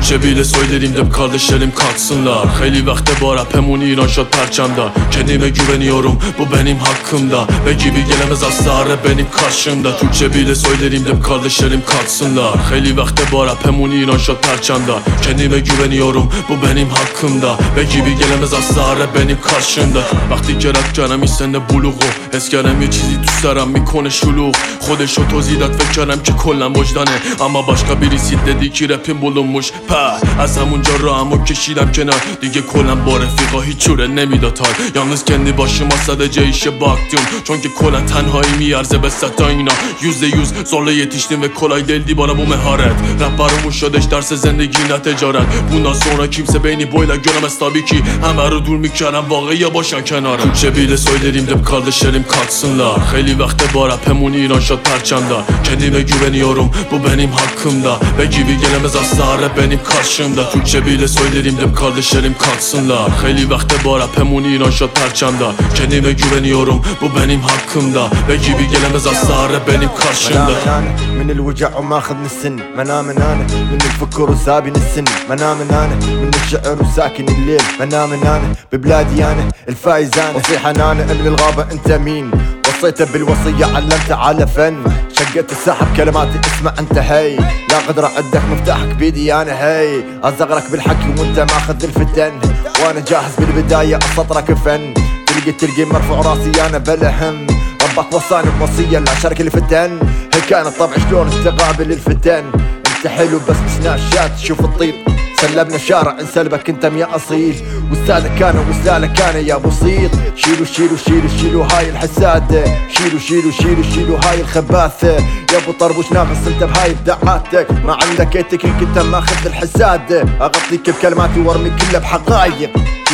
Türkçe bile söylerim kardeşlerim kalksınlar. Hayli vakte var rapemuni İran şat perçemde. Kendime güveniyorum bu benim hakkımda. Ve gibi gelemez asla rap benim karşımda. Türkçe bile söylerim kardeşlerim kalksınlar. Hayli vakte var rapemuni İran şat perçemde. Kendime güveniyorum bu benim hakkımda. Ve gibi gelemez asla rap benim karşımda. وقتی که رپ کردم این سن بلوغو حس کردم یه چیزی دوست دارم میکنه شلوغ خودشو توضیح داد فکر کردم که کلم وجدانه اما başka birisi dedi ki rapim bulunmuş از همونجا راهمو کشیدم کنار دیگه کلم با رفیقا هیچ جوره نمیداد حال yalnız kendi başıma sadece işe baktım çünkü kola tenhayı میارزه به ستا اینا %100 zorla yetiştim ve kolay değildi bana bu meharet Rapparım شدش درس زندگی نه تجارت bundan sonra kimse beni böyle göremez tabii ki همه رو دور میکردم واقعی یا باشن کنارم Türkçe bile söylerim kardeşlerim kalksınlar Hayli vakte var rapemuni İran şat perçemde Kendime güveniyorum bu benim hakkımda Ve gibi gelemez asla rap benim karşımda Türkçe bile söylerim kardeşlerim kalksınlar Hayli vakte var rapemuni İran şat perçemde Kendime güveniyorum bu benim hakkımda Ve gibi gelemez asla rap benim karşımda من الوجع وماخذني السن منام انا من الفكر وسابني السن منام انا من الشعر وساكن الليل منام انا ببلادي انا الفايزان وصيح انا ابن الغابة انت مين وصيته بالوصية علمت على فن شقت الساحة بكلماتي اسمع انت هي لا قدر عندك مفتاحك بيدي انا هي ازغرك بالحكي وانت ماخذ الفتن وانا جاهز بالبداية اسطرك فن تلقي مرفوع راسي انا بلا هم ربك وصاني بوصية لا شارك الفتن هي كانت طبع شلون تقابل الفتن انت حلو بس سناء الشات شوف الطيب سلبنا الشارع انسلبك انت يا اصيل واستاذك انا واستاذك انا يا بسيط شيلوا شيلوا شيلوا شيلوا هاي الحسادة شيلوا شيلوا شيلوا شيلوا هاي الخباثة يا ابو طربوش ناقص انت بهاي ابداعاتك ما عندك ايتك انت ماخذ الحسادة اغطيك بكلماتي وارمي كلها بحقايق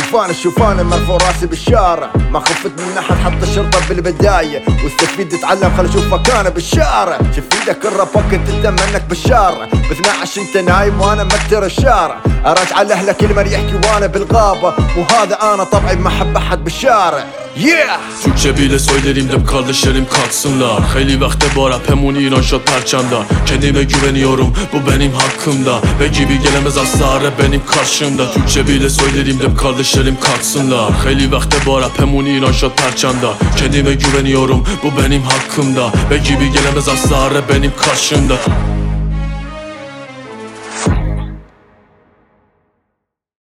شوف انا مرفوع راسي بالشارع ما خفت من احد حط الشرطة بالبداية واستفيد اتعلم خل اشوفك انا بالشارع شوف ايدك الرابوك انت منك بالشارع ب12 انت نايم وانا متر الشارع اراجع على اهلك المر يحكي وانا بالغابة مو هذا انا طبعي ما احب احد بالشارع Türkçe bile söylerim kardeşlerim kalksınlar Hayli vakte var rapemuni İran şat perçemde Kendime güveniyorum bu benim hakkımda Ve gibi gelemez asla rap benim karşımda Türkçe bile söylerim kardeşlerim kalksınlar Hayli vakte var rapemuni İran şat perçemde Kendime güveniyorum bu benim hakkımda Ve gibi gelemez asla rap benim karşımda